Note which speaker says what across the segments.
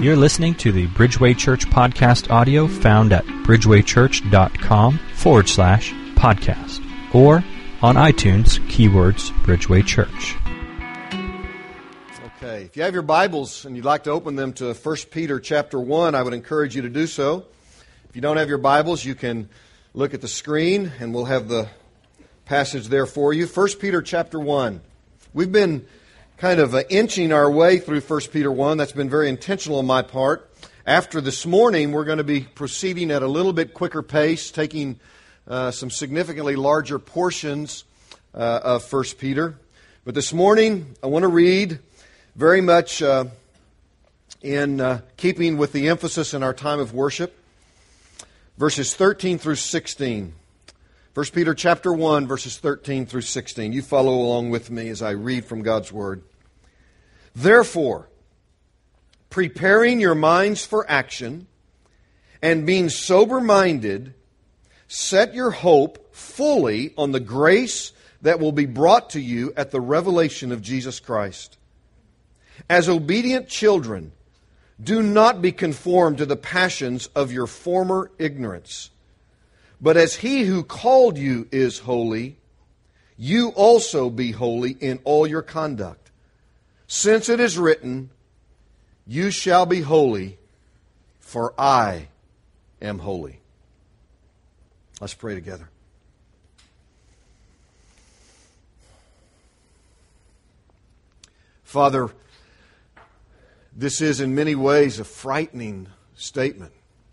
Speaker 1: You're listening to the Bridgeway Church podcast audio found at bridgewaychurch.com/podcast or on iTunes, keywords Bridgeway Church.
Speaker 2: Okay, if you have your Bibles and you'd like to open them to 1 Peter chapter 1, I would encourage you to do so. If you don't have your Bibles, you can look at the screen and we'll have the passage there for you. 1 Peter chapter 1. We've been kind of inching our way through 1 Peter 1. That's been very intentional on my part. After this morning, we're going to be proceeding at a little bit quicker pace, taking some significantly larger portions of 1 Peter. But this morning, I want to read very much in keeping with the emphasis in our time of worship, verses 13 through 16. 1 Peter chapter 1, verses 13 through 16. You follow along with me as I read from God's Word. Therefore, preparing your minds for action and being sober-minded, set your hope fully on the grace that will be brought to you at the revelation of Jesus Christ. As obedient children, do not be conformed to the passions of your former ignorance. But as He who called you is holy, you also be holy in all your conduct. Since it is written, you shall be holy, for I am holy. Let's pray together. Father, this is in many ways a frightening statement.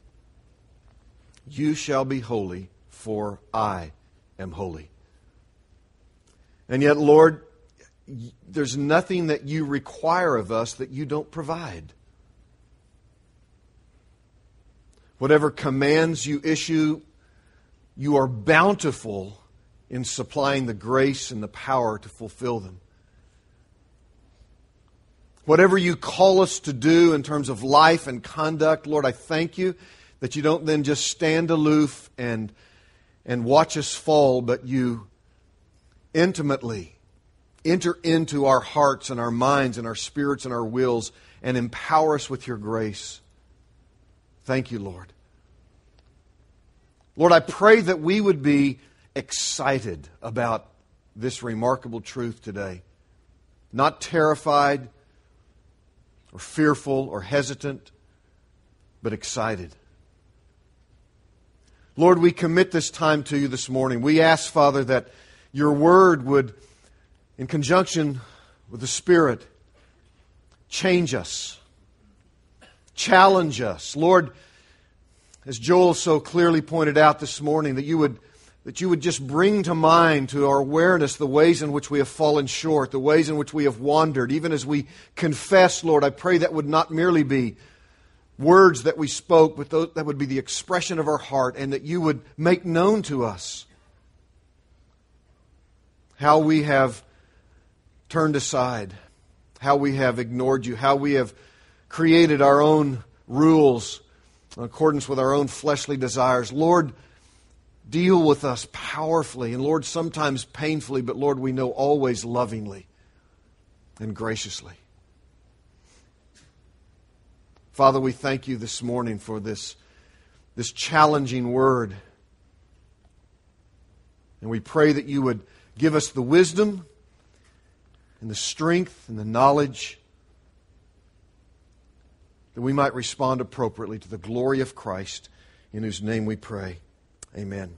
Speaker 2: You shall be holy, for I am holy. And yet, Lord, there's nothing that you require of us that you don't provide. Whatever commands you issue, you are bountiful in supplying the grace and the power to fulfill them. Whatever you call us to do in terms of life and conduct, Lord, I thank you that you don't then just stand aloof and watch us fall, but you intimately enter into our hearts and our minds and our spirits and our wills and empower us with your grace. Thank you, Lord. Lord, I pray that we would be excited about this remarkable truth today. Not terrified or fearful or hesitant, but excited. Lord, we commit this time to you this morning. We ask, Father, that your word would, in conjunction with the Spirit, change us, challenge us. Lord, as Joel so clearly pointed out this morning, that you would just bring to mind, to our awareness, the ways in which we have fallen short, the ways in which we have wandered. Even as we confess, Lord, I pray that would not merely be words that we spoke, but that would be the expression of our heart, and that you would make known to us how we have turned aside, how we have ignored you, how we have created our own rules in accordance with our own fleshly desires. Lord, deal with us powerfully, and Lord, sometimes painfully, but Lord, we know always lovingly and graciously. Father, we thank you this morning for this challenging word. And we pray that you would give us the wisdom and the strength and the knowledge that we might respond appropriately to the glory of Christ, in whose name we pray. Amen.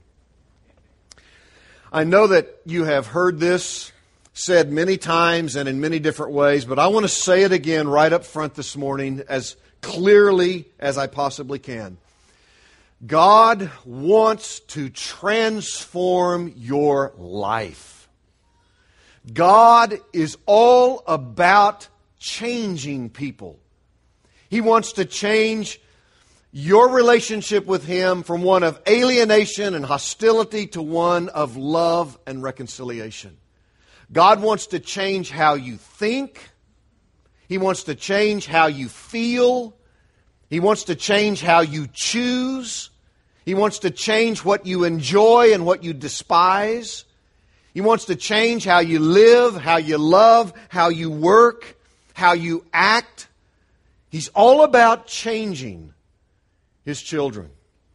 Speaker 2: I know that you have heard this said many times and in many different ways, but I want to say it again right up front this morning as clearly as I possibly can. God wants to transform your life. God is all about changing people. He wants to change your relationship with Him from one of alienation and hostility to one of love and reconciliation. God wants to change how you think. He wants to change how you feel. He wants to change how you choose. He wants to change what you enjoy and what you despise. He wants to change how you live, how you love, how you work, how you act. He's all about changing His children.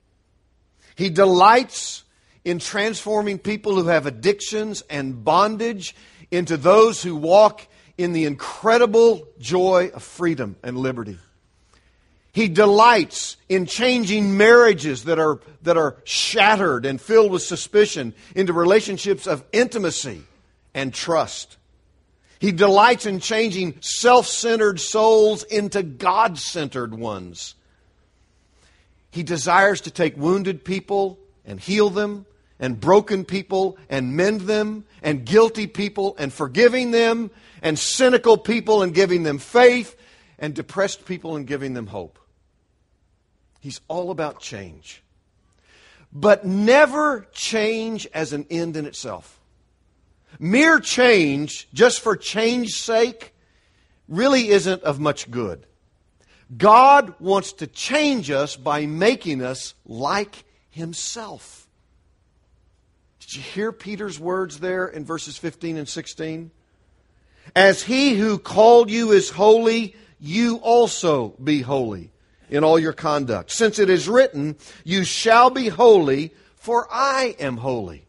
Speaker 2: He delights in transforming people who have addictions and bondage into those who walk in the incredible joy of freedom and liberty. He delights in changing marriages that are shattered and filled with suspicion into relationships of intimacy and trust. He delights in changing self-centered souls into God-centered ones. He desires to take wounded people and heal them, and broken people and mend them, and guilty people and forgiving them, and cynical people and giving them faith, and depressed people and giving them hope. He's all about change. But never change as an end in itself. Mere change, just for change's sake, really isn't of much good. God wants to change us by making us like Himself. Did you hear Peter's words there in verses 15 and 16? As He who called you is holy, you also be holy in all your conduct. Since it is written, you shall be holy, for I am holy.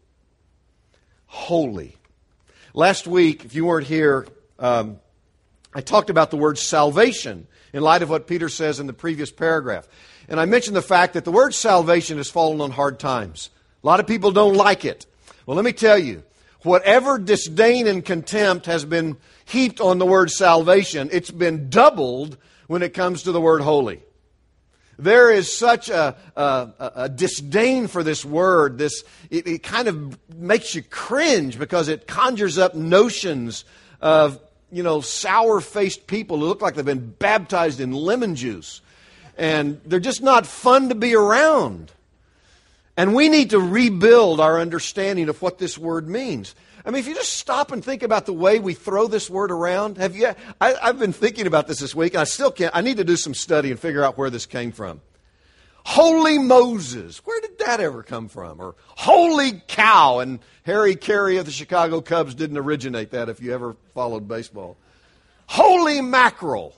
Speaker 2: Holy. Last week, if you weren't here, I talked about the word salvation in light of what Peter says in the previous paragraph. And I mentioned the fact that the word salvation has fallen on hard times. A lot of people don't like it. Well, let me tell you, whatever disdain and contempt has been heaped on the word salvation, it's been doubled when it comes to the word holy. There is such a disdain for this word. It kind of makes you cringe because it conjures up notions of, sour-faced people who look like they've been baptized in lemon juice. And they're just not fun to be around. And we need to rebuild our understanding of what this word means. I mean, if you just stop and think about the way we throw this word around, I've been thinking about this week, and I still can't. I need to do some study and figure out where this came from. Holy Moses, where did that ever come from? Or holy cow, and Harry Carey of the Chicago Cubs didn't originate that if you ever followed baseball. Holy mackerel.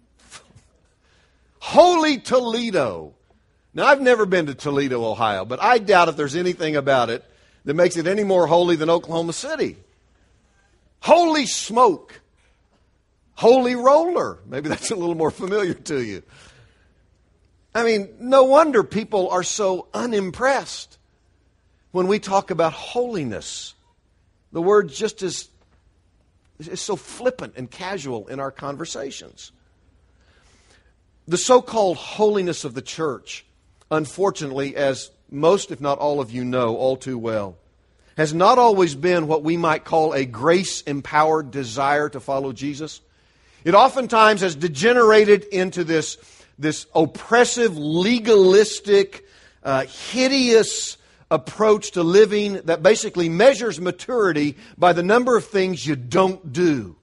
Speaker 2: Holy Toledo. Now, I've never been to Toledo, Ohio, but I doubt if there's anything about it that makes it any more holy than Oklahoma City. Holy smoke. Holy roller. Maybe that's a little more familiar to you. I mean, no wonder people are so unimpressed when we talk about holiness. The word just is so flippant and casual in our conversations. The so-called holiness of the church, unfortunately, as most, if not all of you know all too well, has not always been what we might call a grace-empowered desire to follow Jesus. It oftentimes has degenerated into this oppressive, legalistic, hideous approach to living that basically measures maturity by the number of things you don't do.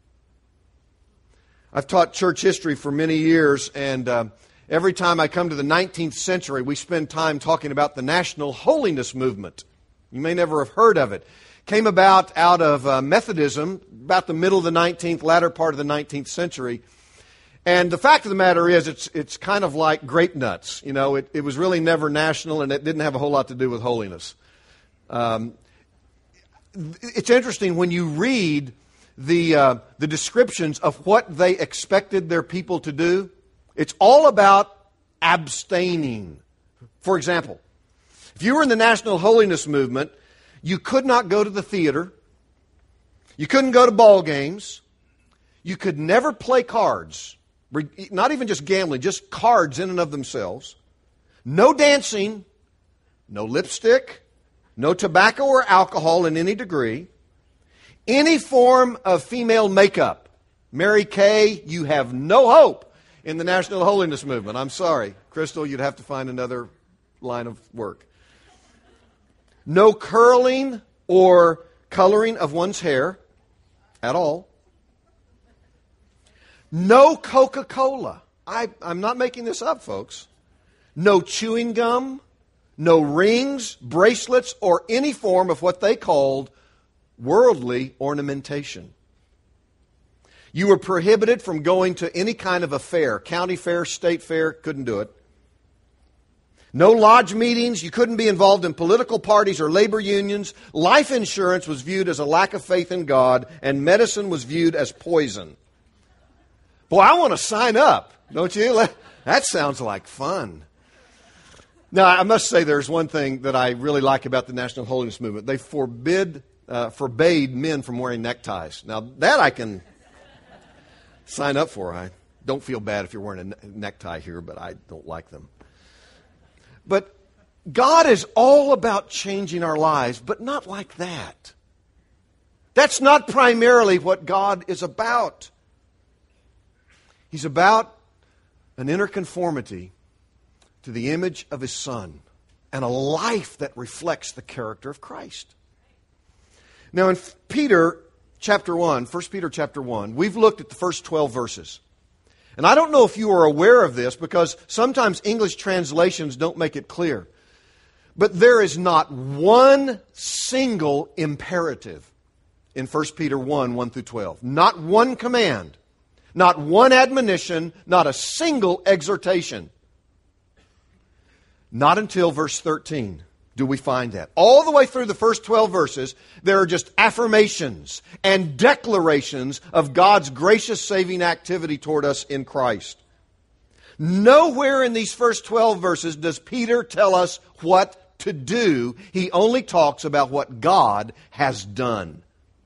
Speaker 2: I've taught church history for many years, and every time I come to the 19th century, we spend time talking about the National Holiness Movement. You may never have heard of it. Came out of Methodism, about the middle of the 19th, latter part of the 19th century. And the fact of the matter is, it's kind of like grape nuts. It was really never national, and it didn't have a whole lot to do with holiness. It's interesting when you read the descriptions of what they expected their people to do. It's all about abstaining. For example, if you were in the National Holiness Movement, you could not go to the theater. You couldn't go to ball games. You could never play cards. Not even just gambling, just cards in and of themselves. No dancing, no lipstick, no tobacco or alcohol in any degree. Any form of female makeup. Mary Kay, you have no hope in the National Holiness Movement. I'm sorry. Crystal, you'd have to find another line of work. No curling or coloring of one's hair at all. No Coca-Cola. I'm not making this up, folks. No chewing gum, no rings, bracelets, or any form of what they called worldly ornamentation. You were prohibited from going to any kind of a fair, county fair, state fair, couldn't do it. No lodge meetings. You couldn't be involved in political parties or labor unions. Life insurance was viewed as a lack of faith in God, and medicine was viewed as poison. Boy, I want to sign up, don't you? That sounds like fun. Now, I must say there's one thing that I really like about the National Holiness Movement. They forbade men from wearing neckties. Now, that I can sign up for. I don't feel bad if you're wearing a necktie here, but I don't like them. But God is all about changing our lives, but not like that. That's not primarily what God is about. He's about an inner conformity to the image of His Son and a life that reflects the character of Christ. Now in 1 Peter chapter 1, we've looked at the first 12 verses. And I don't know if you are aware of this because sometimes English translations don't make it clear. But there is not one single imperative in 1 Peter 1, 1 through 12. Not one command. Not one admonition. Not a single exhortation. Not until verse 13 do we find that. All the way through the first 12 verses, there are just affirmations and declarations of God's gracious saving activity toward us in Christ. Nowhere in these first 12 verses does Peter tell us what to do. He only talks about what God has done.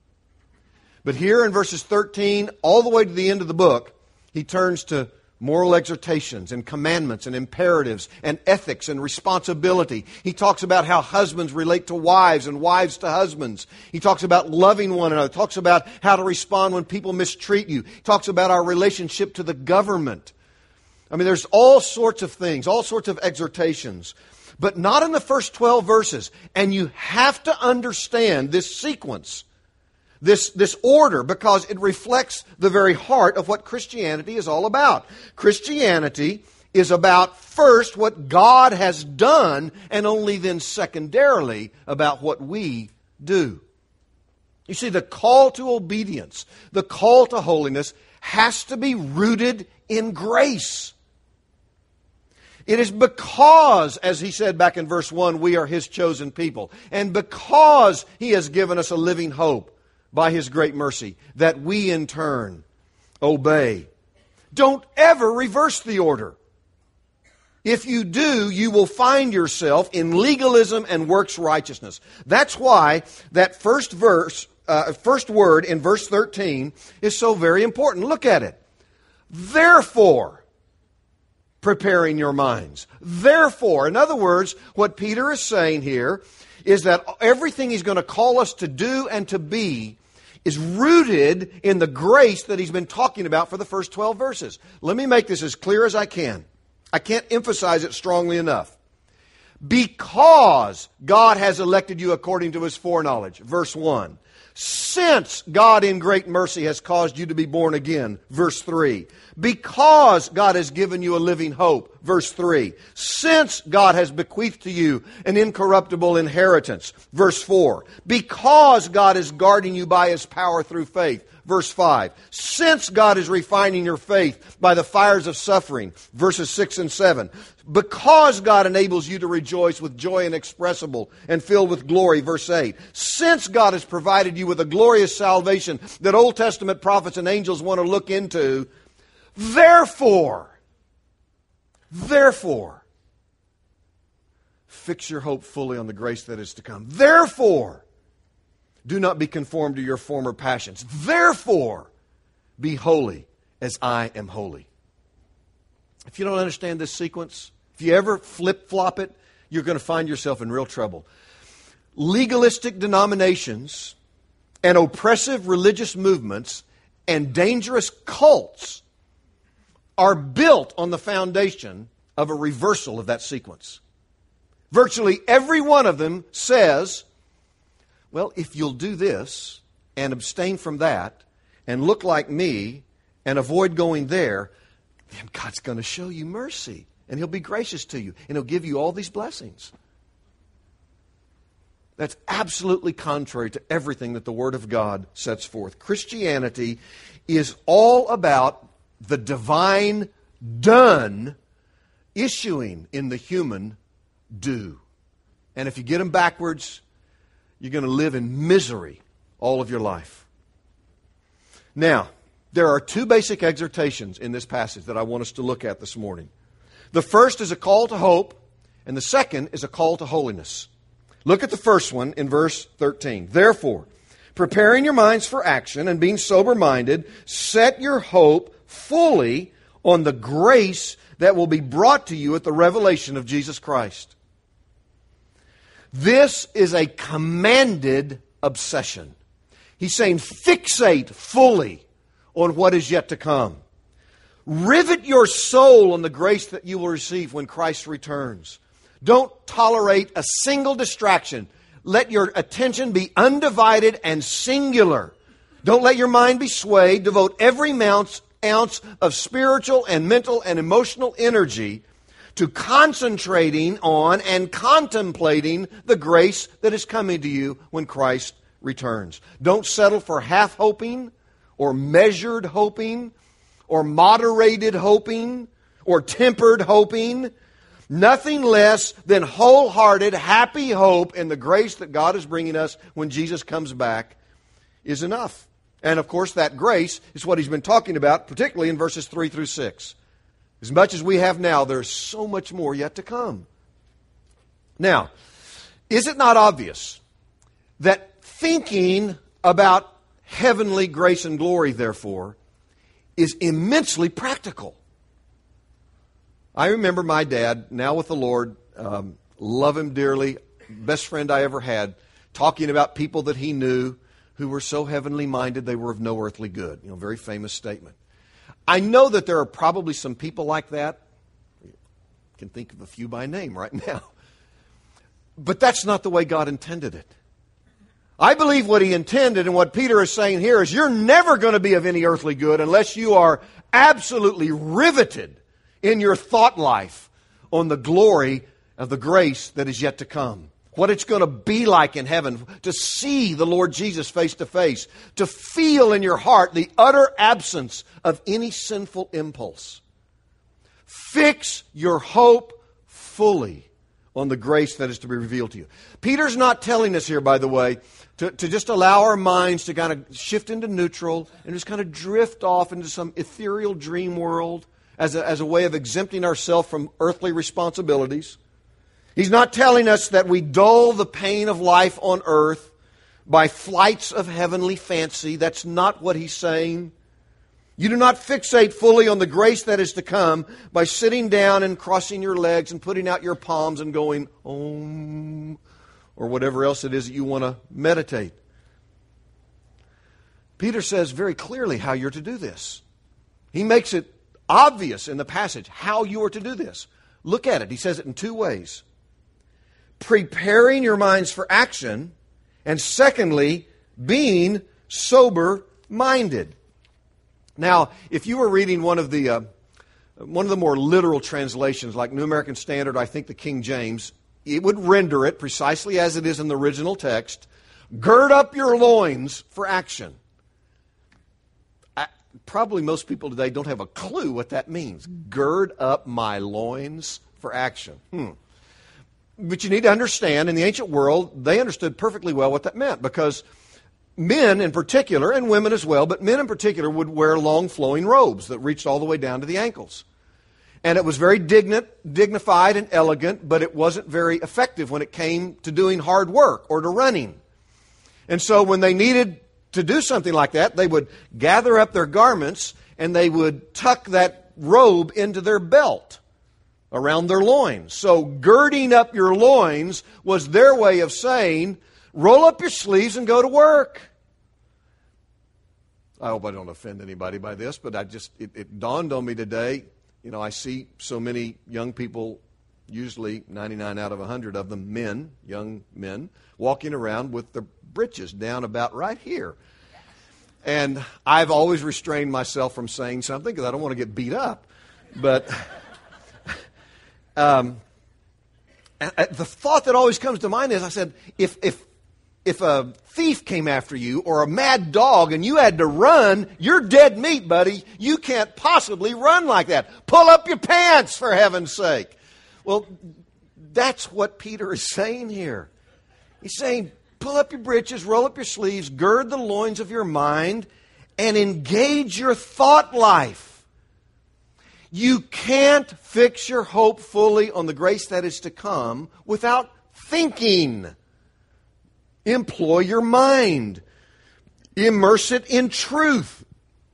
Speaker 2: But here in verses 13 all the way to the end of the book, he turns to moral exhortations and commandments and imperatives and ethics and responsibility. He talks about how husbands relate to wives and wives to husbands. He talks about loving one another. He talks about how to respond when people mistreat you. He talks about our relationship to the government. I mean, there's all sorts of things, all sorts of exhortations, but not in the first 12 verses. And you have to understand this sequence, this order, because it reflects the very heart of what Christianity is all about. Christianity is about first what God has done and only then secondarily about what we do. You see, the call to obedience, the call to holiness has to be rooted in grace. It is because, as he said back in verse 1, we are His chosen people. And because He has given us a living hope by His great mercy, that we in turn obey. Don't ever reverse the order. If you do, you will find yourself in legalism and works righteousness. That's why that first word in verse 13 is so very important. Look at it. Therefore, preparing your minds. Therefore, in other words, what Peter is saying here is that everything he's going to call us to do and to be is rooted in the grace that he's been talking about for the first 12 verses. Let me make this as clear as I can. I can't emphasize it strongly enough. Because God has elected you according to His foreknowledge. Verse 1. Since God in great mercy has caused you to be born again. Verse 3. Because God has given you a living hope. Verse 3. Since God has bequeathed to you an incorruptible inheritance. Verse 4. Because God is guarding you by His power through faith. Verse 5. Since God is refining your faith by the fires of suffering. Verses 6 and 7. Because God enables you to rejoice with joy inexpressible and filled with glory. Verse 8. Since God has provided you with a glorious salvation that Old Testament prophets and angels want to look into. Therefore, fix your hope fully on the grace that is to come. Therefore, do not be conformed to your former passions. Therefore, be holy as I am holy. If you don't understand this sequence, if you ever flip-flop it, you're going to find yourself in real trouble. Legalistic denominations and oppressive religious movements and dangerous cults are built on the foundation of a reversal of that sequence. Virtually every one of them says, well, if you'll do this and abstain from that and look like me and avoid going there, then God's going to show you mercy and He'll be gracious to you and He'll give you all these blessings. That's absolutely contrary to everything that the Word of God sets forth. Christianity is all about the divine done issuing in the human do. And if you get them backwards, you're going to live in misery all of your life. Now, there are two basic exhortations in this passage that I want us to look at this morning. The first is a call to hope, and the second is a call to holiness. Look at the first one in verse 13. Therefore, preparing your minds for action and being sober-minded, set your hope fully on the grace that will be brought to you at the revelation of Jesus Christ. This is a commanded obsession. He's saying fixate fully on what is yet to come. Rivet your soul on the grace that you will receive when Christ returns. Don't tolerate a single distraction. Let your attention be undivided and singular. Don't let your mind be swayed. Devote every ounce of spiritual and mental and emotional energy to concentrating on and contemplating the grace that is coming to you when Christ returns. Don't settle for half hoping or measured hoping or moderated hoping or tempered hoping. Nothing less than wholehearted, happy hope in the grace that God is bringing us when Jesus comes back is enough. And of course, that grace is what he's been talking about, particularly in verses 3 through 6. As much as we have now, there's so much more yet to come. Now, is it not obvious that thinking about heavenly grace and glory, therefore, is immensely practical? I remember my dad, now with the Lord, love him dearly, best friend I ever had, talking about people that he knew who were so heavenly minded they were of no earthly good. Very famous statement. I know that there are probably some people like that. I can think of a few by name right now. But that's not the way God intended it. I believe what he intended and what Peter is saying here is you're never going to be of any earthly good unless you are absolutely riveted in your thought life on the glory of the grace that is yet to come. What it's going to be like in heaven, to see the Lord Jesus face to face, to feel in your heart the utter absence of any sinful impulse. Fix your hope fully on the grace that is to be revealed to you. Peter's not telling us here, by the way, to just allow our minds to kind of shift into neutral and just kind of drift off into some ethereal dream world as a way of exempting ourselves from earthly responsibilities. He's not telling us that we dull the pain of life on earth by flights of heavenly fancy. That's not what he's saying. You do not fixate fully on the grace that is to come by sitting down and crossing your legs and putting out your palms and going, Om, or whatever else it is that you want to meditate. Peter says very clearly how you're to do this. He makes it obvious in the passage how you are to do this. Look at it. He says it in two ways. Preparing your minds for action, and secondly, being sober-minded. Now, if you were reading one of the more literal translations, like New American Standard, I think the King James, it would render it precisely as it is in the original text. Gird up your loins for action. Probably most people today don't have a clue what that means. Gird up my loins for action. But you need to understand, in the ancient world, they understood perfectly well what that meant, because men in particular, and women as well, but men in particular would wear long flowing robes that reached all the way down to the ankles. And it was very dignified and elegant, but it wasn't very effective when it came to doing hard work or to running. And so when they needed to do something like that, they would gather up their garments and they would tuck that robe into their belt around their loins. So girding up your loins was their way of saying, roll up your sleeves and go to work. I hope I don't offend anybody by this, but it dawned on me today. I see so many young people, usually 99 out of 100 of them men, young men, walking around with their britches down about right here. And I've always restrained myself from saying something because I don't want to get beat up. But the thought that always comes to mind is, I said, if a thief came after you or a mad dog and you had to run, you're dead meat, buddy. You can't possibly run like that. Pull up your pants, for heaven's sake. Well, that's what Peter is saying here. He's saying, pull up your britches, roll up your sleeves, gird the loins of your mind, and engage your thought life. You can't fix your hope fully on the grace that is to come without thinking. Employ your mind. Immerse it in truth.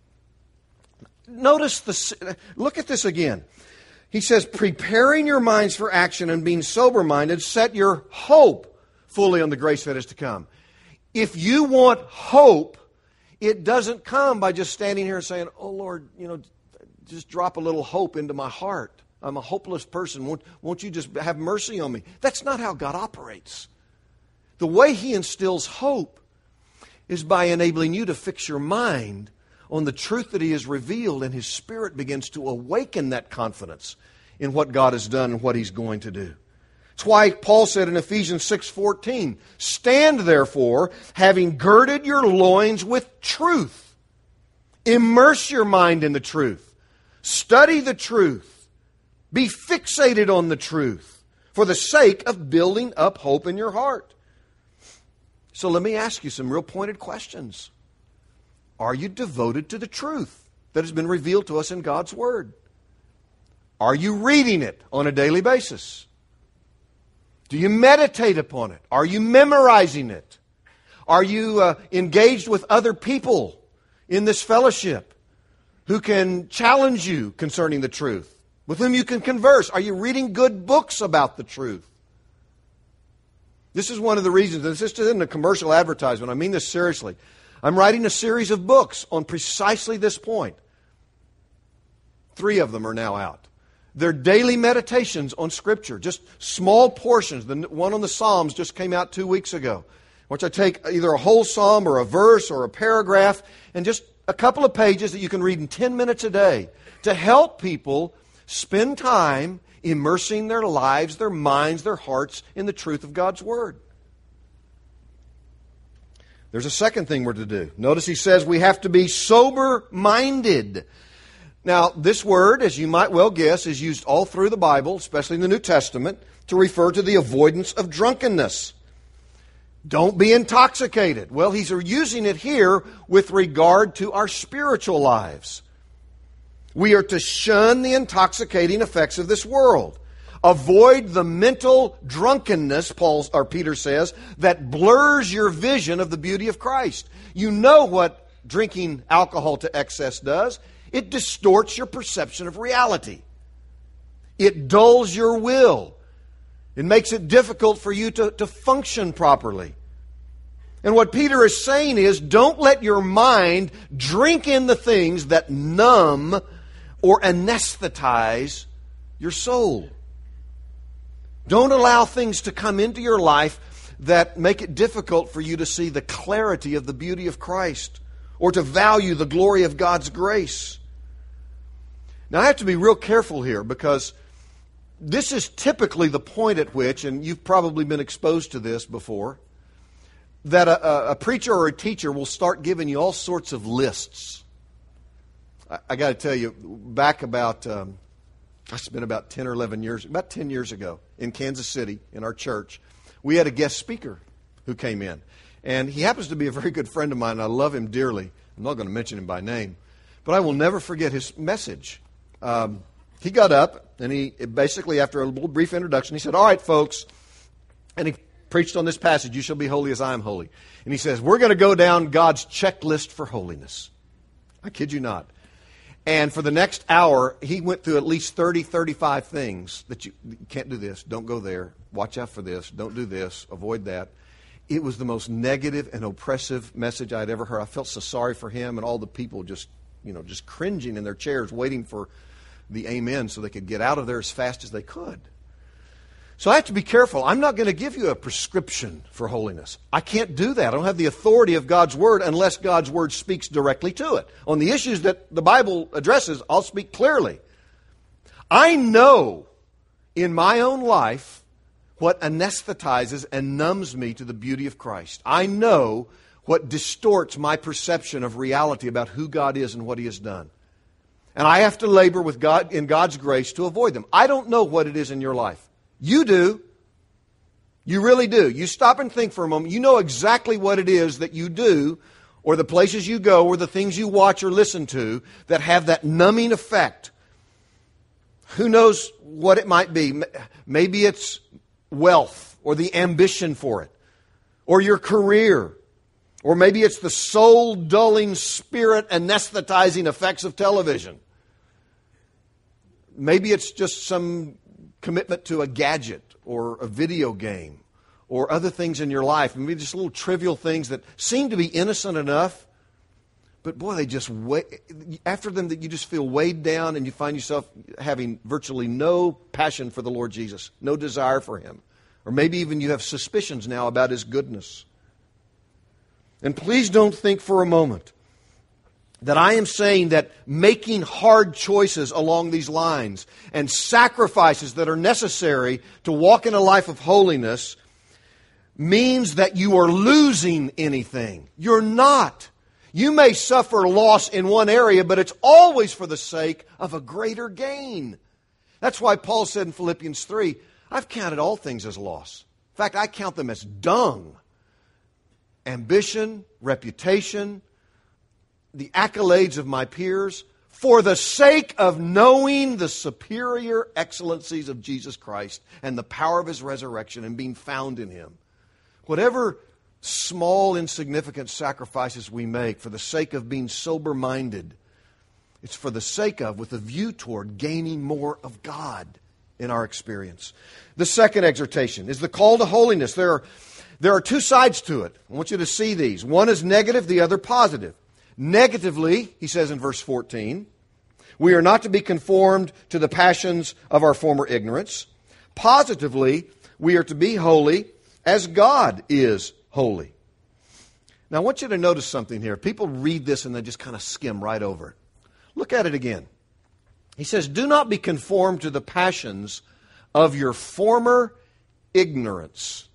Speaker 2: Look at this again. He says, preparing your minds for action and being sober-minded, set your hope fully on the grace that is to come. If you want hope, it doesn't come by just standing here and saying, oh Lord, just drop a little hope into my heart. I'm a hopeless person. Won't you just have mercy on me? That's not how God operates. The way He instills hope is by enabling you to fix your mind on the truth that He has revealed, and His Spirit begins to awaken that confidence in what God has done and what He's going to do. That's why Paul said in Ephesians 6:14, stand therefore, having girded your loins with truth. Immerse your mind in the truth. Study the truth. Be fixated on the truth for the sake of building up hope in your heart. So let me ask you some real pointed questions. Are you devoted to the truth that has been revealed to us in God's Word? Are you reading it on a daily basis? Do you meditate upon it? Are you memorizing it? Are you engaged with other people in this fellowship who can challenge you concerning the truth, with whom you can converse? Are you reading good books about the truth? This is one of the reasons, and this isn't a commercial advertisement, I mean this seriously. I'm writing a series of books on precisely this point. 3 of them are now out. They're daily meditations on Scripture, just small portions. The one on the Psalms just came out 2 weeks ago, which I take either a whole psalm or a verse or a paragraph and just a couple of pages that you can read in 10 minutes a day to help people spend time immersing their lives, their minds, their hearts in the truth of God's Word. There's a second thing we're to do. Notice he says we have to be sober-minded. Now, this word, as you might well guess, is used all through the Bible, especially in the New Testament, to refer to the avoidance of drunkenness. Don't be intoxicated. Well, he's using it here with regard to our spiritual lives. We are to shun the intoxicating effects of this world. Avoid the mental drunkenness, Peter says, that blurs your vision of the beauty of Christ. You know what drinking alcohol to excess does. It distorts your perception of reality. It dulls your will. It makes it difficult for you to function properly. And what Peter is saying is, don't let your mind drink in the things that numb or anesthetize your soul. Don't allow things to come into your life that make it difficult for you to see the clarity of the beauty of Christ or to value the glory of God's grace. Now, I have to be real careful here because this is typically the point at which, and you've probably been exposed to this before, that a preacher or a teacher will start giving you all sorts of lists. I got to tell you, back about, it's been about 10 or 11 years, about 10 years ago in Kansas City in our church, we had a guest speaker who came in. And he happens to be a very good friend of mine, and I love him dearly. I'm not going to mention him by name. But I will never forget his message. He got up, and he basically, after a little brief introduction, he said, all right, folks, and he preached on this passage, you shall be holy as I am holy. And he says, we're going to go down God's checklist for holiness. I kid you not. And for the next hour, he went through at least 30, 35 things that you can't do this, don't go there, watch out for this, don't do this, avoid that. It was the most negative and oppressive message I'd ever heard. I felt so sorry for him and all the people just cringing in their chairs, waiting for the amen so they could get out of there as fast as they could. So I have to be careful. I'm not going to give you a prescription for holiness. I can't do that. I don't have the authority of God's Word unless God's Word speaks directly to it. On the issues that the Bible addresses, I'll speak clearly. I know in my own life what anesthetizes and numbs me to the beauty of Christ. I know what distorts my perception of reality about who God is and what He has done. And I have to labor with God in God's grace to avoid them. I don't know what it is in your life. You do. You really do. You stop and think for a moment. You know exactly what it is that you do, or the places you go, or the things you watch or listen to that have that numbing effect. Who knows what it might be? Maybe it's wealth, or the ambition for it, or your career, or maybe it's the soul-dulling, spirit-anesthetizing effects of television. Maybe it's just some commitment to a gadget or a video game or other things in your life. Maybe just little trivial things that seem to be innocent enough, but boy, they just after them that you just feel weighed down and you find yourself having virtually no passion for the Lord Jesus, no desire for Him. Or maybe even you have suspicions now about His goodness. And please don't think for a moment that I am saying that making hard choices along these lines and sacrifices that are necessary to walk in a life of holiness means that you are losing anything. You're not. You may suffer loss in one area, but it's always for the sake of a greater gain. That's why Paul said in Philippians 3, I've counted all things as loss. In fact, I count them as dung. Ambition, reputation, the accolades of my peers, for the sake of knowing the superior excellencies of Jesus Christ and the power of His resurrection and being found in Him. Whatever small, insignificant sacrifices we make for the sake of being sober-minded, it's for the sake of, with a view toward gaining more of God in our experience. The second exhortation is the call to holiness. There are two sides to it. I want you to see these. One is negative, the other positive. Negatively, he says in verse 14, we are not to be conformed to the passions of our former ignorance. Positively, we are to be holy as God is holy. Now, I want you to notice something here. People read this and they just kind of skim right over it. Look at it again. He says, do not be conformed to the passions of your former ignorance.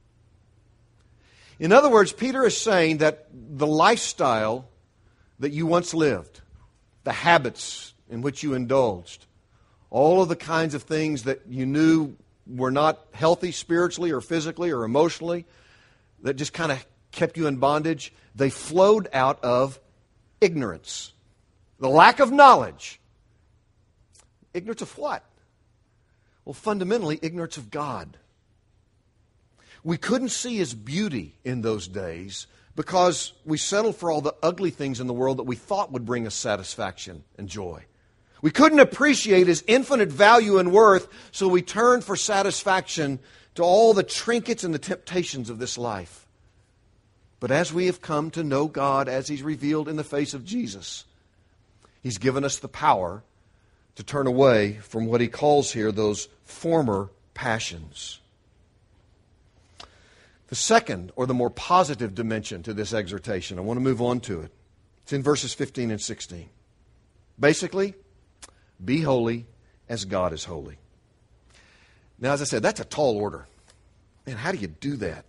Speaker 2: In other words, Peter is saying that the lifestyle that you once lived, the habits in which you indulged, all of the kinds of things that you knew were not healthy spiritually or physically or emotionally, that just kind of kept you in bondage, they flowed out of ignorance. The lack of knowledge. Ignorance of what? Well, fundamentally, ignorance of God. We couldn't see His beauty in those days because we settled for all the ugly things in the world that we thought would bring us satisfaction and joy. We couldn't appreciate His infinite value and worth, so we turned for satisfaction to all the trinkets and the temptations of this life. But as we have come to know God as He's revealed in the face of Jesus, He's given us the power to turn away from what he calls here those former passions. The second, or the more positive dimension to this exhortation, I want to move on to it. It's in verses 15 and 16. Basically, be holy as God is holy. Now, as I said, that's a tall order. Man, how do you do that?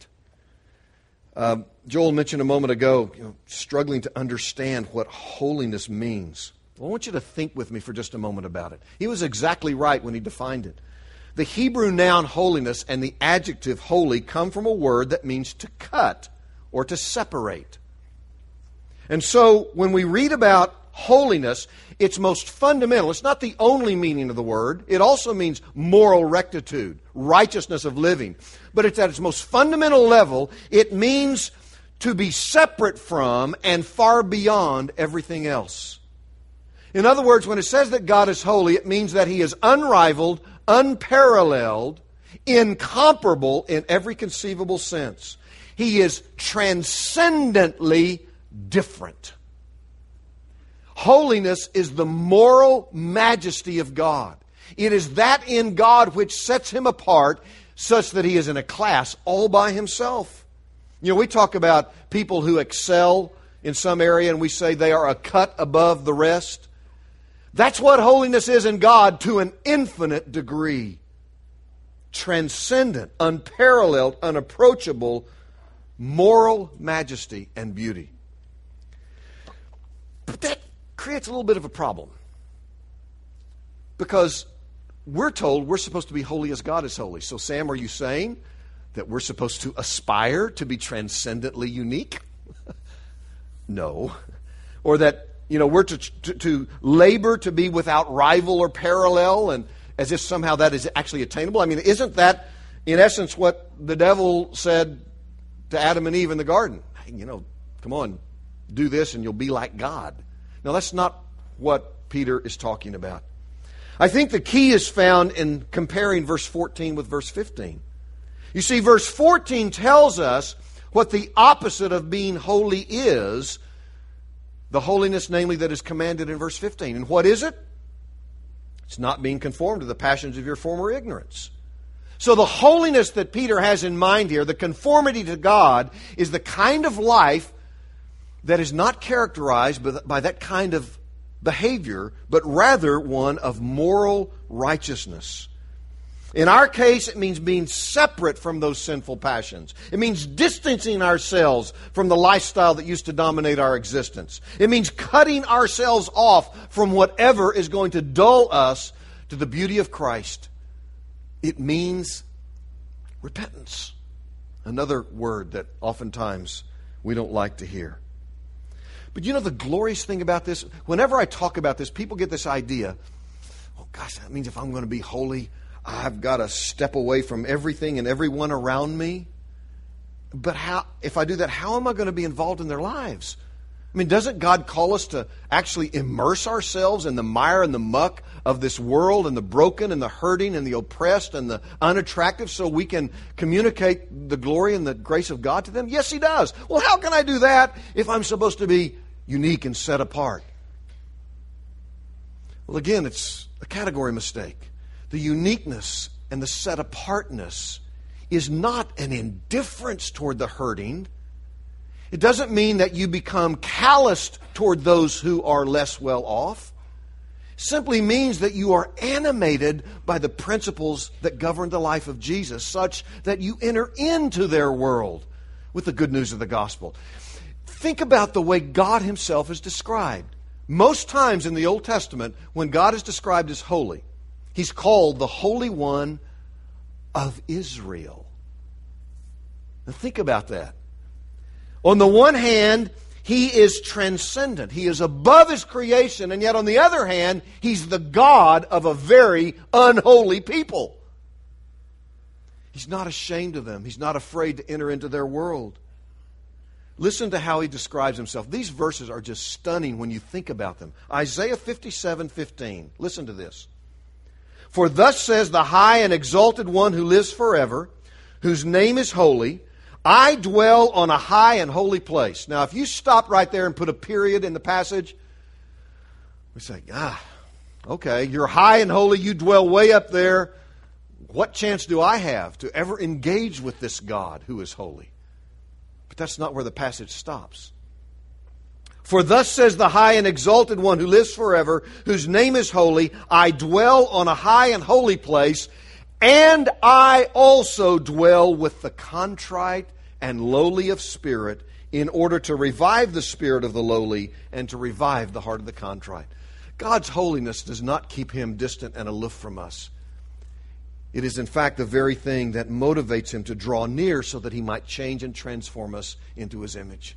Speaker 2: Joel mentioned a moment ago, struggling to understand what holiness means. Well, I want you to think with me for just a moment about it. He was exactly right when he defined it. The Hebrew noun holiness and the adjective holy come from a word that means to cut or to separate. And so when we read about holiness, its most fundamental, it's not the only meaning of the word. It also means moral rectitude, righteousness of living. But it's at its most fundamental level, it means to be separate from and far beyond everything else. In other words, when it says that God is holy, it means that He is unrivaled, unparalleled, incomparable in every conceivable sense. He is transcendently different. Holiness is the moral majesty of God. It is that in God which sets Him apart such that He is in a class all by Himself. We talk about people who excel in some area and we say they are a cut above the rest. That's what holiness is in God to an infinite degree. transcendent, unparalleled, unapproachable moral majesty and beauty. But that creates a little bit of a problem. Because we're told we're supposed to be holy as God is holy. So, Sam, are you saying that we're supposed to aspire to be transcendently unique? No. Or that, we're to labor to be without rival or parallel, and as if somehow that is actually attainable? I mean, isn't that, in essence, what the devil said to Adam and Eve in the garden? Come on, do this and you'll be like God. No, that's not what Peter is talking about. I think the key is found in comparing verse 14 with verse 15. You see, verse 14 tells us what the opposite of being holy is, the holiness, namely, that is commanded in verse 15. And what is it? It's not being conformed to the passions of your former ignorance. So the holiness that Peter has in mind here, the conformity to God, is the kind of life that is not characterized by that kind of behavior, but rather one of moral righteousness. In our case, it means being separate from those sinful passions. It means distancing ourselves from the lifestyle that used to dominate our existence. It means cutting ourselves off from whatever is going to dull us to the beauty of Christ. It means repentance. Another word that oftentimes we don't like to hear. But the glorious thing about this, whenever I talk about this, people get this idea, oh gosh, that means if I'm going to be holy, I've got to step away from everything and everyone around me. But if I do that, how am I going to be involved in their lives? I mean, doesn't God call us to actually immerse ourselves in the mire and the muck of this world and the broken and the hurting and the oppressed and the unattractive so we can communicate the glory and the grace of God to them? Yes, He does. Well, how can I do that if I'm supposed to be unique and set apart? Well, again, it's a category mistake. The uniqueness and the set apartness is not an indifference toward the hurting. It doesn't mean that you become calloused toward those who are less well off. It simply means that you are animated by the principles that govern the life of Jesus, such that you enter into their world with the good news of the gospel. Think about the way God Himself is described. Most times in the Old Testament, when God is described as holy, He's called the Holy One of Israel. Now think about that. On the one hand, He is transcendent. He is above His creation. And yet on the other hand, He's the God of a very unholy people. He's not ashamed of them. He's not afraid to enter into their world. Listen to how He describes Himself. These verses are just stunning when you think about them. Isaiah 57:15. Listen to this. For thus says the high and exalted one who lives forever, whose name is holy, I dwell on a high and holy place. Now, if you stop right there and put a period in the passage, we say, okay, you're high and holy, you dwell way up there. What chance do I have to ever engage with this God who is holy? But that's not where the passage stops. For thus says the high and exalted one who lives forever, whose name is holy, I dwell on a high and holy place, and I also dwell with the contrite and lowly of spirit, in order to revive the spirit of the lowly and to revive the heart of the contrite. God's holiness does not keep Him distant and aloof from us. It is in fact the very thing that motivates Him to draw near so that He might change and transform us into His image.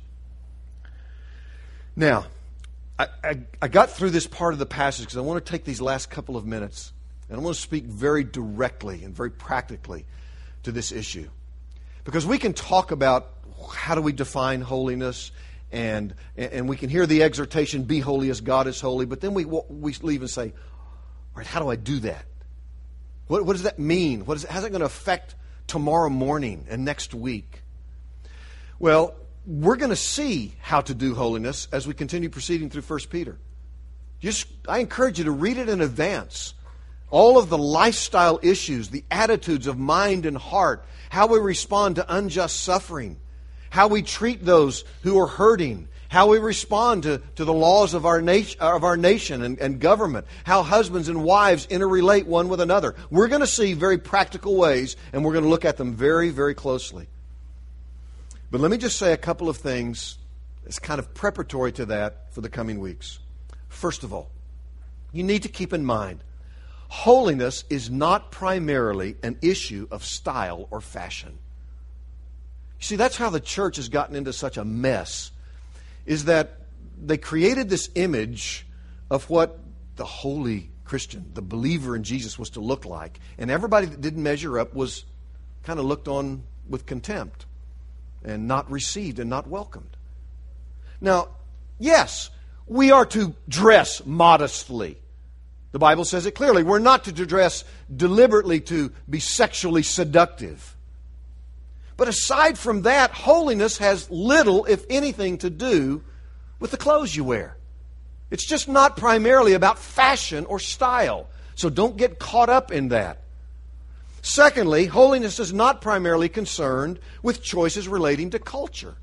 Speaker 2: Now, I got through this part of the passage because I want to take these last couple of minutes and I want to speak very directly and very practically to this issue. Because we can talk about how do we define holiness, and we can hear the exhortation, be holy as God is holy, but then we leave and say, all right, how do I do that? What does that mean? How's it going to affect tomorrow morning and next week? Well, we're going to see how to do holiness as we continue proceeding through 1 Peter. I encourage you to read it in advance. All of the lifestyle issues, the attitudes of mind and heart, how we respond to unjust suffering, how we treat those who are hurting, how we respond to the laws of our nation and government, how husbands and wives interrelate one with another. We're going to see very practical ways, and we're going to look at them very, very closely. But let me just say a couple of things as kind of preparatory to that for the coming weeks. First of all, you need to keep in mind, holiness is not primarily an issue of style or fashion. You see, that's how the church has gotten into such a mess, is that they created this image of what the holy Christian, the believer in Jesus, was to look like. And everybody that didn't measure up was kind of looked on with contempt and not received and not welcomed. Now, yes, we are to dress modestly. The Bible says it clearly. We're not to dress deliberately to be sexually seductive. But aside from that, holiness has little, if anything, to do with the clothes you wear. It's just not primarily about fashion or style. So don't get caught up in that. Secondly, holiness is not primarily concerned with choices relating to culture,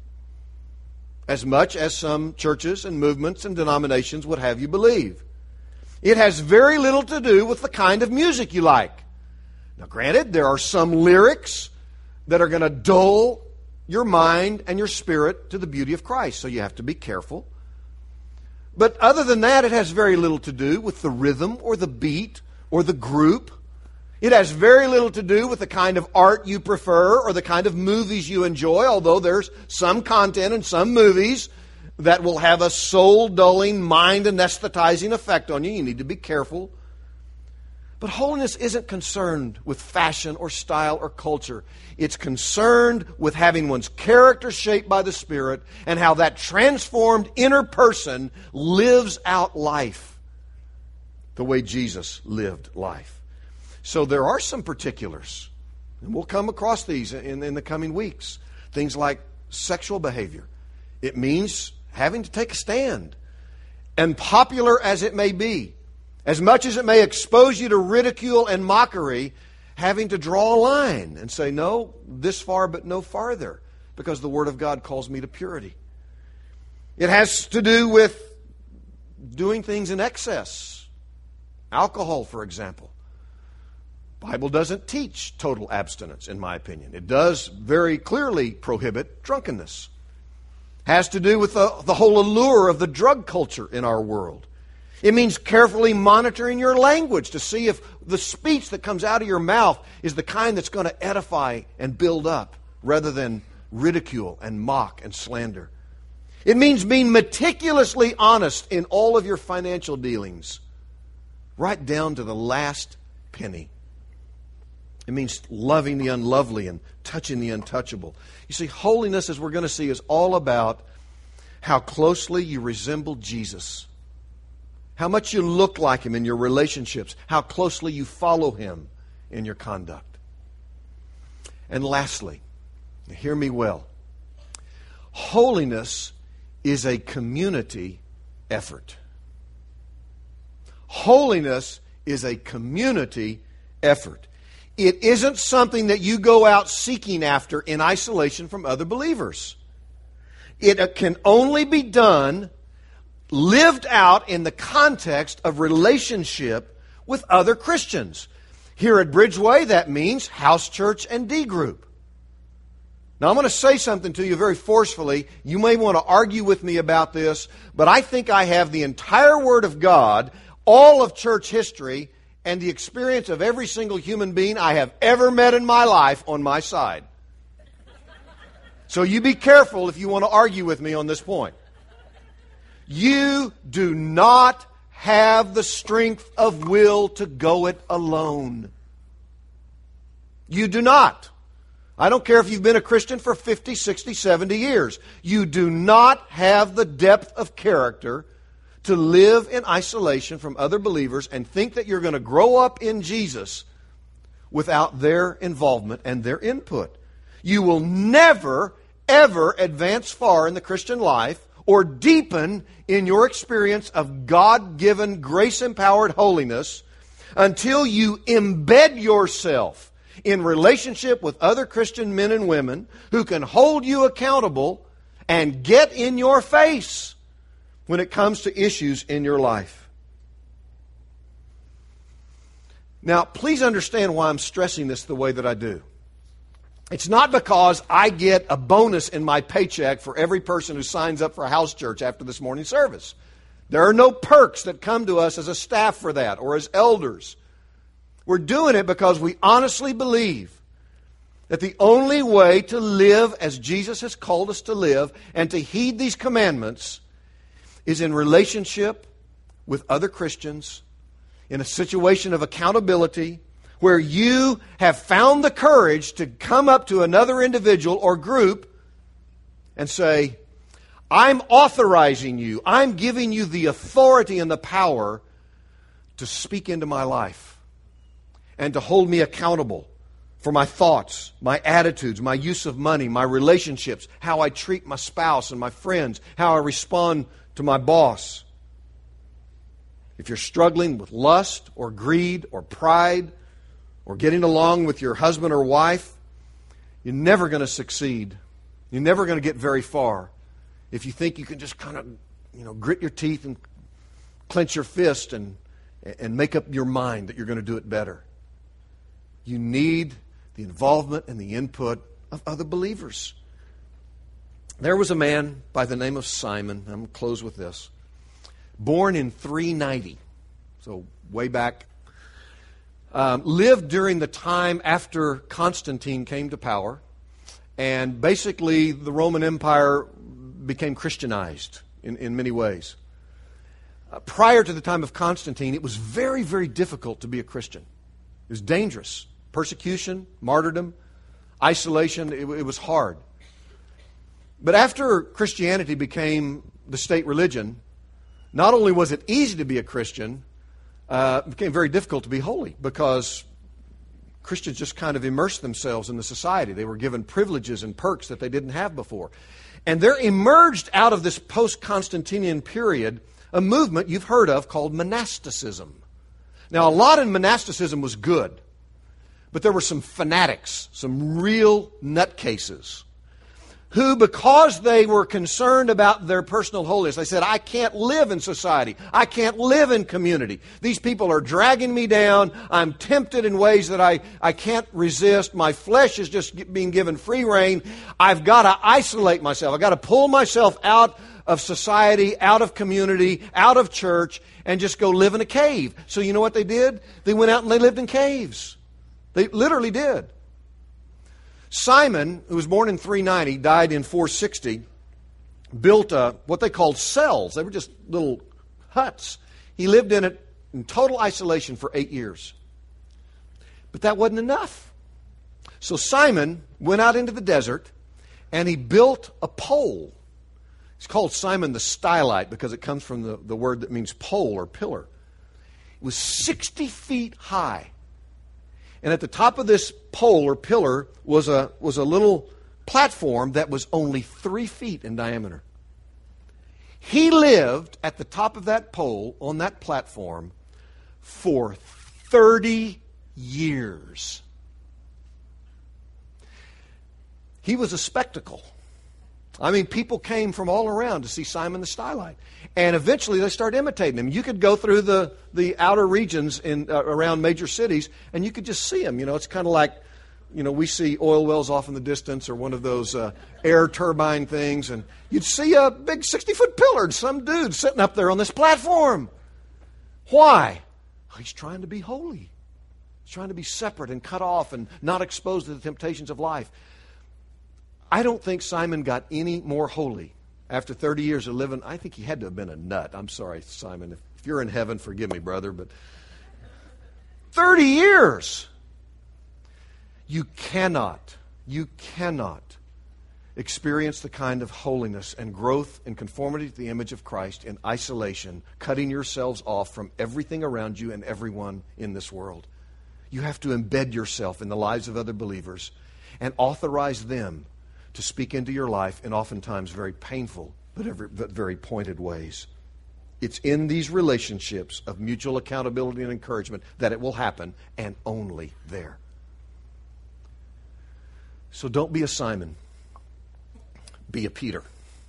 Speaker 2: as much as some churches and movements and denominations would have you believe. It has very little to do with the kind of music you like. Now, granted, there are some lyrics that are going to dull your mind and your spirit to the beauty of Christ, so you have to be careful. But other than that, it has very little to do with the rhythm or the beat or the group. It has very little to do with the kind of art you prefer or the kind of movies you enjoy, although there's some content in some movies that will have a soul-dulling, mind-anesthetizing effect on you. You need to be careful. But holiness isn't concerned with fashion or style or culture. It's concerned with having one's character shaped by the Spirit and how that transformed inner person lives out life the way Jesus lived life. So there are some particulars, and we'll come across these in the coming weeks. Things like sexual behavior. It means having to take a stand. And popular as it may be, as much as it may expose you to ridicule and mockery, having to draw a line and say, no, this far but no farther, because the Word of God calls me to purity. It has to do with doing things in excess. Alcohol, for example. The Bible doesn't teach total abstinence, in my opinion. It does very clearly prohibit drunkenness. Has to do with the whole allure of the drug culture in our world. It means carefully monitoring your language to see if the speech that comes out of your mouth is the kind that's going to edify and build up rather than ridicule and mock and slander. It means being meticulously honest in all of your financial dealings, right down to the last penny. It means loving the unlovely and touching the untouchable. You see, holiness, as we're going to see, is all about how closely you resemble Jesus. How much you look like Him in your relationships. How closely you follow Him in your conduct. And lastly, hear me well. Holiness is a community effort. Holiness is a community effort. It isn't something that you go out seeking after in isolation from other believers. It can only be done, lived out in the context of relationship with other Christians. Here at Bridgeway, that means house church and D group. Now, I'm going to say something to you very forcefully. You may want to argue with me about this, but I think I have the entire Word of God, all of church history, and the experience of every single human being I have ever met in my life on my side. So you be careful if you want to argue with me on this point. You do not have the strength of will to go it alone. You do not. I don't care if you've been a Christian for 50, 60, 70 years. You do not have the depth of character to live in isolation from other believers and think that you're going to grow up in Jesus without their involvement and their input. You will never, ever advance far in the Christian life or deepen in your experience of God-given, grace-empowered holiness until you embed yourself in relationship with other Christian men and women who can hold you accountable and get in your face when it comes to issues in your life. Now, please understand why I'm stressing this the way that I do. It's not because I get a bonus in my paycheck for every person who signs up for a house church after this morning service. There are no perks that come to us as a staff for that or as elders. We're doing it because we honestly believe that the only way to live as Jesus has called us to live and to heed these commandments is in relationship with other Christians, in a situation of accountability, where you have found the courage to come up to another individual or group and say, I'm authorizing you, I'm giving you the authority and the power to speak into my life and to hold me accountable for my thoughts, my attitudes, my use of money, my relationships, how I treat my spouse and my friends, how I respond to my boss. If you're struggling with lust or greed or pride or getting along with your husband or wife, you're never going to succeed. You're never going to get very far if you think you can just kind of, grit your teeth and clench your fist and make up your mind that you're going to do it better. You need the involvement and the input of other believers. There was a man by the name of Simon, I'm going to close with this, born in 390, so way back, lived during the time after Constantine came to power, and basically the Roman Empire became Christianized in many ways. Prior to the time of Constantine, it was very, very difficult to be a Christian. It was dangerous. Persecution, martyrdom, isolation, it was hard. But after Christianity became the state religion, not only was it easy to be a Christian, it became very difficult to be holy because Christians just kind of immersed themselves in the society. They were given privileges and perks that they didn't have before. And there emerged out of this post-Constantinian period a movement you've heard of called monasticism. Now, a lot in monasticism was good, but there were some fanatics, some real nutcases, who, because they were concerned about their personal holiness, they said, I can't live in society. I can't live in community. These people are dragging me down. I'm tempted in ways that I can't resist. My flesh is just being given free rein. I've got to isolate myself. I've got to pull myself out of society, out of community, out of church, and just go live in a cave. So you know what they did? They went out and they lived in caves. They literally did. Simon, who was born in 390, died in 460, built what they called cells. They were just little huts. He lived in it in total isolation for 8 years. But that wasn't enough. So Simon went out into the desert and he built a pole. It's called Simon the Stylite because it comes from the word that means pole or pillar. It was 60 feet high. And at the top of this pole or pillar was a little platform that was only 3 feet in diameter. He lived at the top of that pole on that platform for 30 years. He was a spectacle. I mean, people came from all around to see Simon the Stylite. And eventually they started imitating him. You could go through the outer regions around major cities, and you could just see him. It's kind of like, we see oil wells off in the distance or one of those air turbine things, and you'd see a big 60-foot pillar and some dude sitting up there on this platform. Why? He's trying to be holy. He's trying to be separate and cut off and not exposed to the temptations of life. I don't think Simon got any more holy after 30 years of living. I think he had to have been a nut. I'm sorry, Simon. If you're in heaven, forgive me, brother. But 30 years. You cannot experience the kind of holiness and growth and conformity to the image of Christ in isolation, cutting yourselves off from everything around you and everyone in this world. You have to embed yourself in the lives of other believers and authorize them to speak into your life in oftentimes very painful but very pointed ways. It's in these relationships of mutual accountability and encouragement that it will happen, and only there. So don't be a Simon. Be a Peter.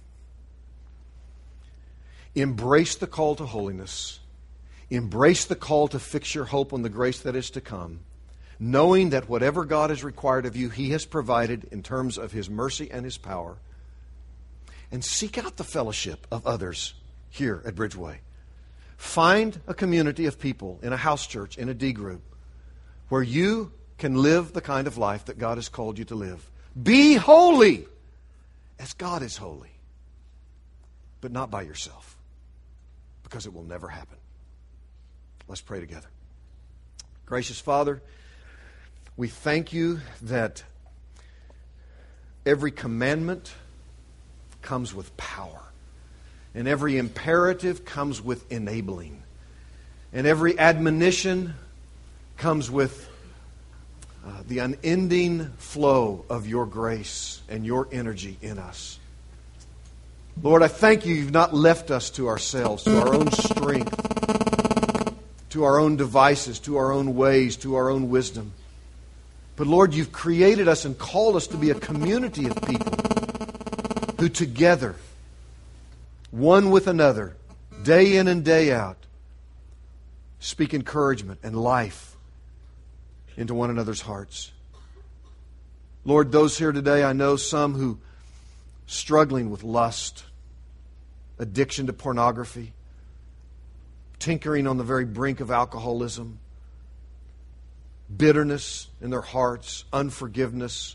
Speaker 2: Embrace the call to holiness. Embrace the call to fix your hope on the grace that is to come, knowing that whatever God has required of you, He has provided in terms of His mercy and His power. And seek out the fellowship of others here at Bridgeway. Find a community of people in a house church, in a D group, where you can live the kind of life that God has called you to live. Be holy as God is holy, but not by yourself, because it will never happen. Let's pray together. Gracious Father, we thank You that every commandment comes with power, and every imperative comes with enabling, and every admonition comes with the unending flow of Your grace and Your energy in us. Lord, I thank You, You've not left us to ourselves, to our own strength, to our own devices, to our own ways, to our own wisdom. But Lord, You've created us and called us to be a community of people who together, one with another, day in and day out, speak encouragement and life into one another's hearts. Lord, those here today, I know some who struggling with lust, addiction to pornography, tinkering on the very brink of alcoholism, bitterness in their hearts, unforgiveness,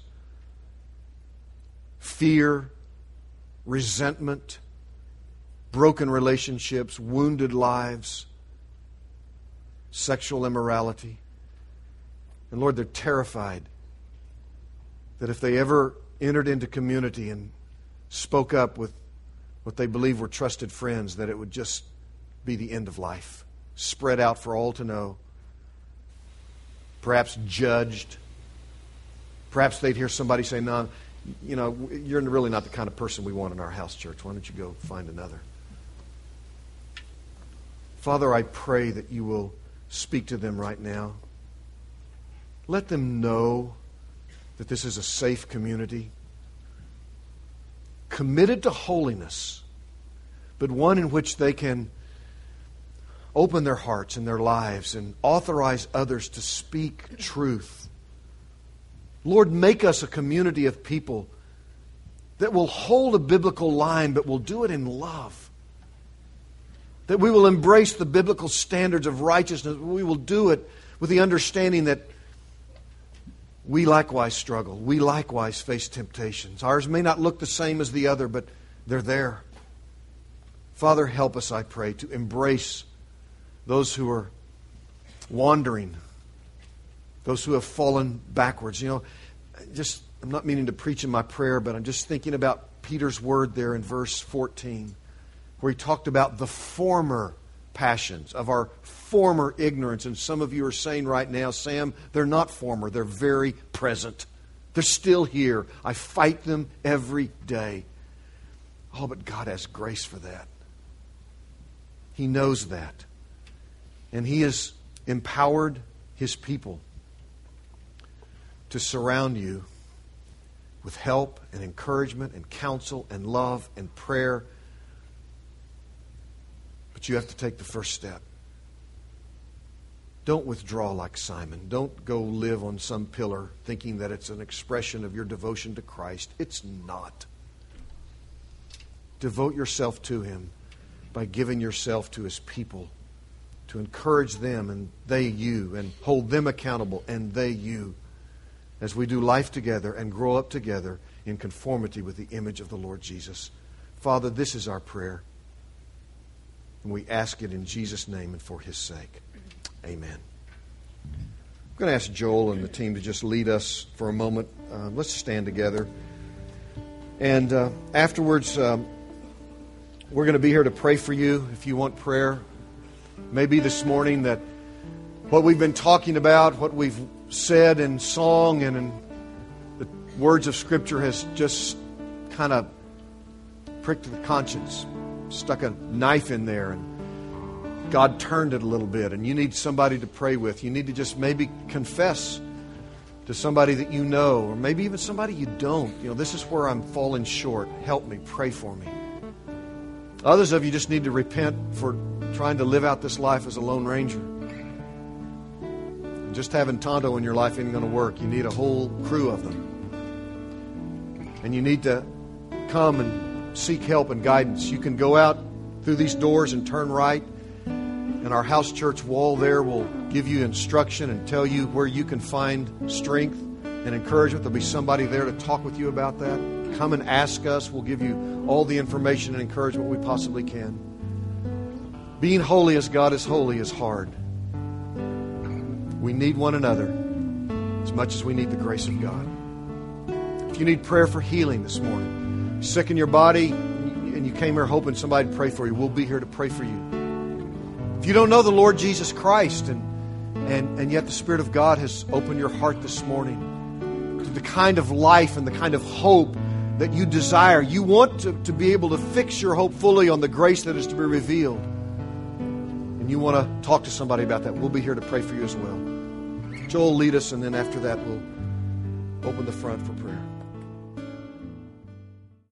Speaker 2: fear, resentment, broken relationships, wounded lives, sexual immorality. And Lord, they're terrified that if they ever entered into community and spoke up with what they believe were trusted friends, that it would just be the end of life, spread out for all to know, perhaps judged. Perhaps they'd hear somebody say, no, you know, you're really not the kind of person we want in our house church. Why don't you go find another? Father, I pray that You will speak to them right now. Let them know that this is a safe community, committed to holiness, but one in which they can open their hearts and their lives and authorize others to speak truth. Lord, make us a community of people that will hold a biblical line, but will do it in love. That we will embrace the biblical standards of righteousness. We will do it with the understanding that we likewise struggle. We likewise face temptations. Ours may not look the same as the other, but they're there. Father, help us, I pray, to embrace those who are wandering, those who have fallen backwards. You know, I'm not meaning to preach in my prayer, but I'm just thinking about Peter's word there in verse 14, where he talked about the former passions of our former ignorance. And some of you are saying right now, Sam, they're not former, they're very present. They're still here. I fight them every day. Oh, but God has grace for that. He knows that. And He has empowered His people to surround you with help and encouragement and counsel and love and prayer. But you have to take the first step. Don't withdraw like Simon. Don't go live on some pillar thinking that it's an expression of your devotion to Christ. It's not. Devote yourself to Him by giving yourself to His people, to encourage them and they you, and hold them accountable and they you, as we do life together and grow up together in conformity with the image of the Lord Jesus. Father, this is our prayer. And we ask it in Jesus' name and for His sake. Amen. I'm going to ask Joel and the team to just lead us for a moment. Let's stand together. And afterwards, we're going to be here to pray for you if you want prayer. Maybe this morning that what we've been talking about, what we've said in song and in the words of Scripture has just kind of pricked the conscience, stuck a knife in there, and God turned it a little bit, and you need somebody to pray with. You need to just maybe confess to somebody that you know, or maybe even somebody you don't. You know, this is where I'm falling short. Help me. Pray for me. Others of you just need to repent for trying to live out this life as a Lone Ranger. Just having Tonto in your life ain't going to work. You need a whole crew of them. And you need to come and seek help and guidance. You can go out through these doors and turn right. And our house church wall there will give you instruction and tell you where you can find strength and encouragement. There'll be somebody there to talk with you about that. Come and ask us. We'll give you all the information and encouragement we possibly can. Being holy as God is holy is hard. We need one another as much as we need the grace of God. If you need prayer for healing this morning, sick in your body, and you came here hoping somebody would pray for you, we'll be here to pray for you. If you don't know the Lord Jesus Christ and yet the Spirit of God has opened your heart this morning to the kind of life and the kind of hope that you desire, you want to be able to fix your hope fully on the grace that is to be revealed, and you want to talk to somebody about that, we'll be here to pray for you as well. Joel, lead us, and then after that we'll open the front for prayer.